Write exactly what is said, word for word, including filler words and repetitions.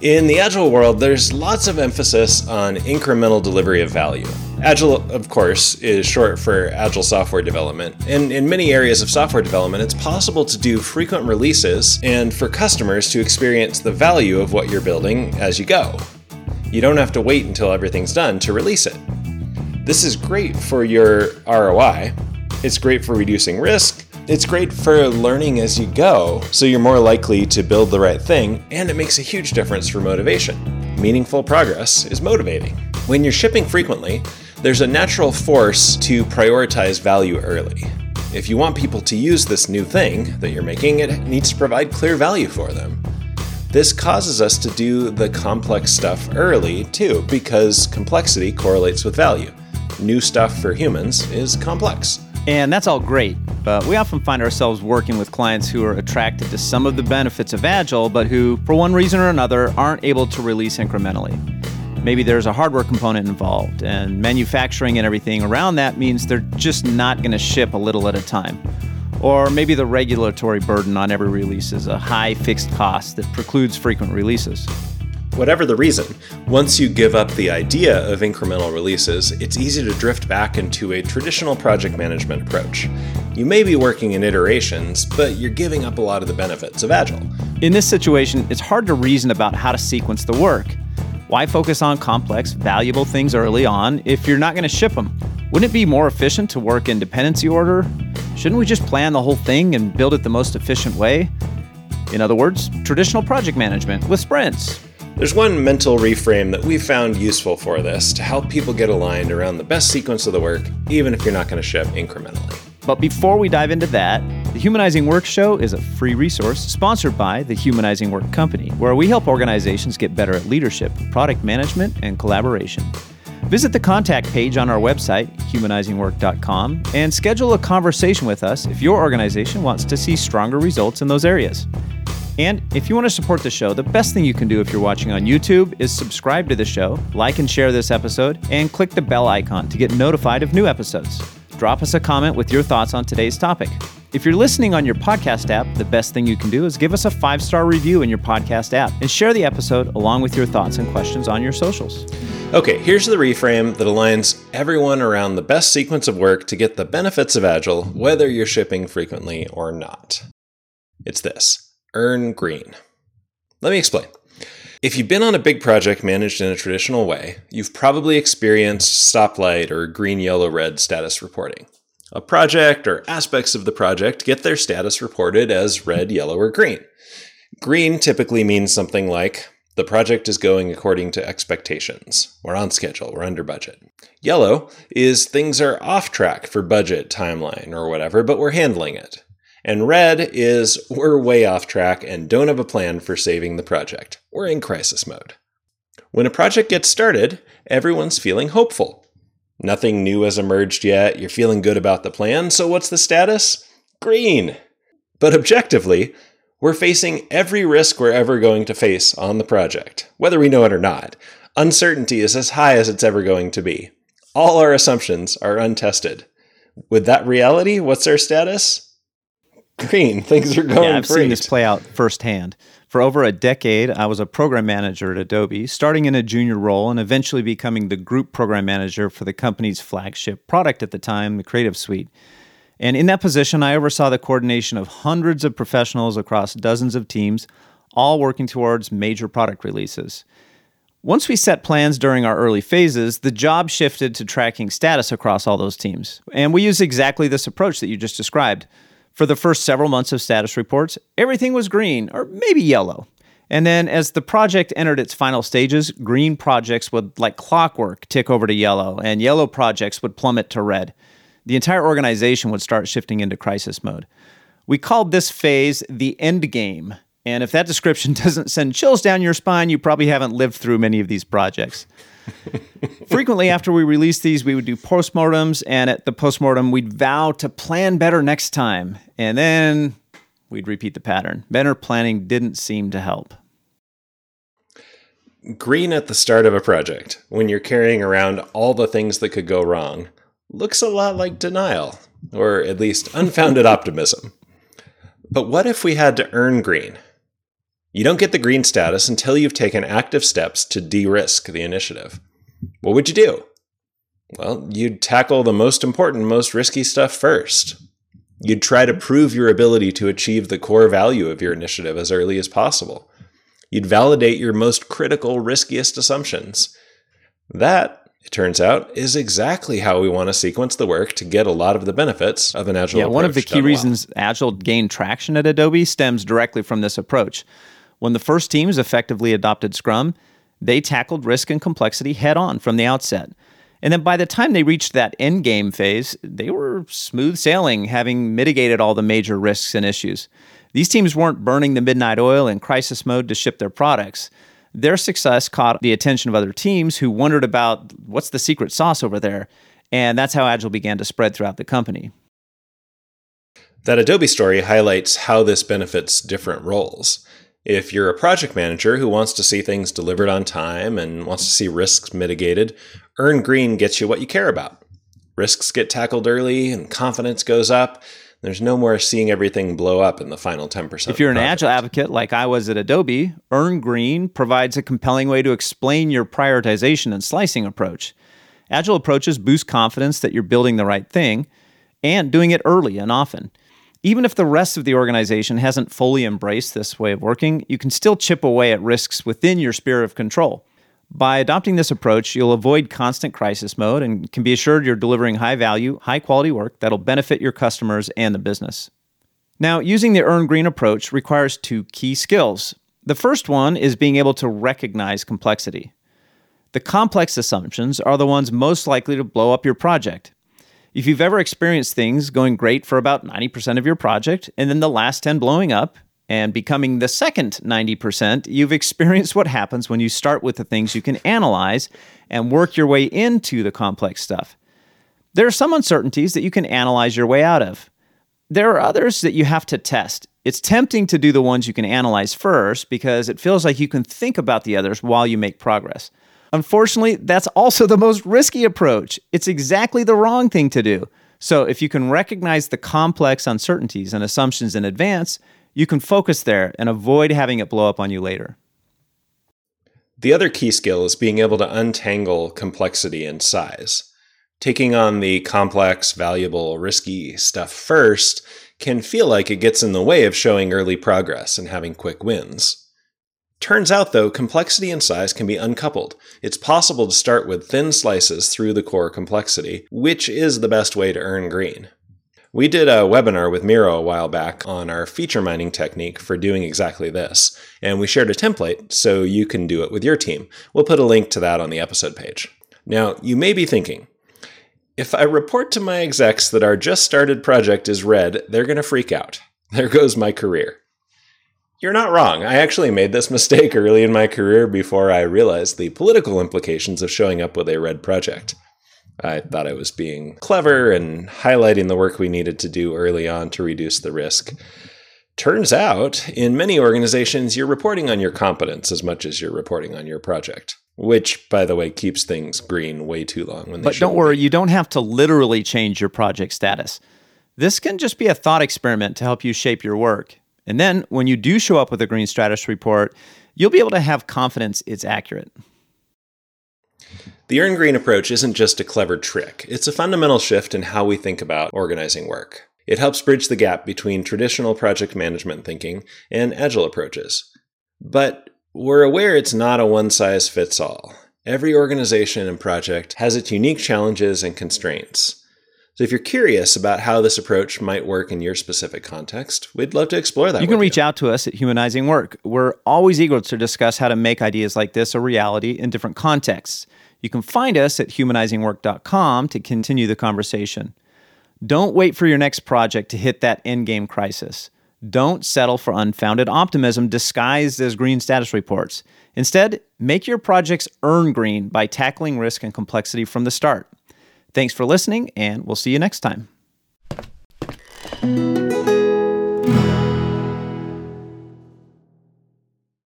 In the Agile world, there's lots of emphasis on incremental delivery of value. Agile, of course, is short for Agile software development, and in many areas of software development, it's possible to do frequent releases and for customers to experience the value of what you're building as you go. You don't have to wait until everything's done to release it. This is great for your R O I. It's great for reducing risk. It's great for learning as you go, so you're more likely to build the right thing, and it makes a huge difference for motivation. Meaningful progress is motivating. When you're shipping frequently, there's a natural force to prioritize value early. If you want people to use this new thing that you're making, it needs to provide clear value for them. This causes us to do the complex stuff early, too, because complexity correlates with value. New stuff for humans is complex. And that's all great, but we often find ourselves working with clients who are attracted to some of the benefits of Agile, but who, for one reason or another, aren't able to release incrementally. Maybe there's a hardware component involved, and manufacturing and everything around that means they're just not going to ship a little at a time. Or maybe the regulatory burden on every release is a high fixed cost that precludes frequent releases. Whatever the reason, once you give up the idea of incremental releases, it's easy to drift back into a traditional project management approach. You may be working in iterations, but you're giving up a lot of the benefits of Agile. In this situation, it's hard to reason about how to sequence the work. Why focus on complex, valuable things early on if you're not going to ship them? Wouldn't it be more efficient to work in dependency order? Shouldn't we just plan the whole thing and build it the most efficient way? In other words, traditional project management with sprints. There's one mental reframe that we've found useful for this to help people get aligned around the best sequence of the work, even if you're not going to ship incrementally. But before we dive into that, the Humanizing Work Show is a free resource sponsored by the Humanizing Work Company, where we help organizations get better at leadership, product management, and collaboration. Visit the contact page on our website, humanizing work dot com, and schedule a conversation with us if your organization wants to see stronger results in those areas. And if you want to support the show, the best thing you can do if you're watching on YouTube is subscribe to the show, like and share this episode, and click the bell icon to get notified of new episodes. Drop us a comment with your thoughts on today's topic. If you're listening on your podcast app, the best thing you can do is give us a five-star review in your podcast app and share the episode along with your thoughts and questions on your socials. Okay, here's the reframe that aligns everyone around the best sequence of work to get the benefits of Agile, whether you're shipping frequently or not. It's this. Earn green. Let me explain. If you've been on a big project managed in a traditional way, you've probably experienced stoplight or green, yellow, red status reporting. A project or aspects of the project get their status reported as red, yellow, or green. Green typically means something like, the project is going according to expectations. We're on schedule, we're under budget. Yellow is things are off track for budget, timeline, or whatever, but we're handling it. And red is we're way off track and don't have a plan for saving the project. We're in crisis mode. When a project gets started, everyone's feeling hopeful. Nothing new has emerged yet. You're feeling good about the plan. So what's the status? Green. But objectively, we're facing every risk we're ever going to face on the project, whether we know it or not. Uncertainty is as high as it's ever going to be. All our assumptions are untested. With that reality, what's our status? Green. Things are going Yeah, I've great. seen this play out firsthand. For over a decade, I was a program manager at Adobe, starting in a junior role and eventually becoming the group program manager for the company's flagship product at the time, the Creative Suite. And in that position, I oversaw the coordination of hundreds of professionals across dozens of teams, all working towards major product releases. Once we set plans during our early phases, the job shifted to tracking status across all those teams. And we used exactly this approach that you just described. For the first several months of status reports, everything was green, or maybe yellow. And then as the project entered its final stages, green projects would, like clockwork, tick over to yellow, and yellow projects would plummet to red. The entire organization would start shifting into crisis mode. We called this phase the end game. And if that description doesn't send chills down your spine, you probably haven't lived through many of these projects. Frequently, after we released these, we would do postmortems, and at the postmortem, we'd vow to plan better next time. And then we'd repeat the pattern. Better planning didn't seem to help. Green at the start of a project, when you're carrying around all the things that could go wrong, looks a lot like denial, or at least unfounded optimism. But what if we had to earn green? You don't get the green status until you've taken active steps to de-risk the initiative. What would you do? Well, you'd tackle the most important, most risky stuff first. You'd try to prove your ability to achieve the core value of your initiative as early as possible. You'd validate your most critical, riskiest assumptions. That, it turns out, is exactly how we want to sequence the work to get a lot of the benefits of an Agile yeah, approach. One of the key done well. reasons Agile gained traction at Adobe stems directly from this approach. When the first teams effectively adopted Scrum, they tackled risk and complexity head-on from the outset. And then by the time they reached that end game phase, they were smooth sailing, having mitigated all the major risks and issues. These teams weren't burning the midnight oil in crisis mode to ship their products. Their success caught the attention of other teams who wondered about what's the secret sauce over there. And that's how Agile began to spread throughout the company. That Adobe story highlights how this benefits different roles. If you're a project manager who wants to see things delivered on time and wants to see risks mitigated, Earn Green gets you what you care about. Risks get tackled early and confidence goes up. There's no more seeing everything blow up in the final ten percent. If you're an project. Agile advocate like I was at Adobe, Earn Green provides a compelling way to explain your prioritization and slicing approach. Agile approaches boost confidence that you're building the right thing and doing it early and often. Even if the rest of the organization hasn't fully embraced this way of working, you can still chip away at risks within your sphere of control. By adopting this approach, you'll avoid constant crisis mode and can be assured you're delivering high-value, high-quality work that'll benefit your customers and the business. Now, using the Earn Green approach requires two key skills. The first one is being able to recognize complexity. The complex assumptions are the ones most likely to blow up your project. If you've ever experienced things going great for about ninety percent of your project, and then the last ten blowing up and becoming the second ninety percent, you've experienced what happens when you start with the things you can analyze and work your way into the complex stuff. There are some uncertainties that you can analyze your way out of. There are others that you have to test. It's tempting to do the ones you can analyze first because it feels like you can think about the others while you make progress. Unfortunately, that's also the most risky approach. It's exactly the wrong thing to do. So if you can recognize the complex uncertainties and assumptions in advance, you can focus there and avoid having it blow up on you later. The other key skill is being able to untangle complexity and size. Taking on the complex, valuable, risky stuff first can feel like it gets in the way of showing early progress and having quick wins. Turns out, though, complexity and size can be uncoupled. It's possible to start with thin slices through the core complexity, which is the best way to earn green. We did a webinar with Miro a while back on our feature mining technique for doing exactly this, and we shared a template so you can do it with your team. We'll put a link to that on the episode page. Now, you may be thinking, if I report to my execs that our just started project is red, they're going to freak out. There goes my career. You're not wrong. I actually made this mistake early in my career before I realized the political implications of showing up with a red project. I thought I was being clever and highlighting the work we needed to do early on to reduce the risk. Turns out, in many organizations, you're reporting on your competence as much as you're reporting on your project, which, by the way, keeps things green way too long. When they But don't worry, you don't have to literally change your project status. This can just be a thought experiment to help you shape your work. And then, when you do show up with a green status report, you'll be able to have confidence it's accurate. The Earn Green approach isn't just a clever trick. It's a fundamental shift in how we think about organizing work. It helps bridge the gap between traditional project management thinking and Agile approaches. But we're aware it's not a one-size-fits-all. Every organization and project has its unique challenges and constraints. So if you're curious about how this approach might work in your specific context, we'd love to explore that. You can with reach you. out to us at Humanizing Work. We're always eager to discuss how to make ideas like this a reality in different contexts. You can find us at humanizing work dot com to continue the conversation. Don't wait for your next project to hit that endgame crisis. Don't settle for unfounded optimism disguised as green status reports. Instead, make your projects earn green by tackling risk and complexity from the start. Thanks for listening, and we'll see you next time.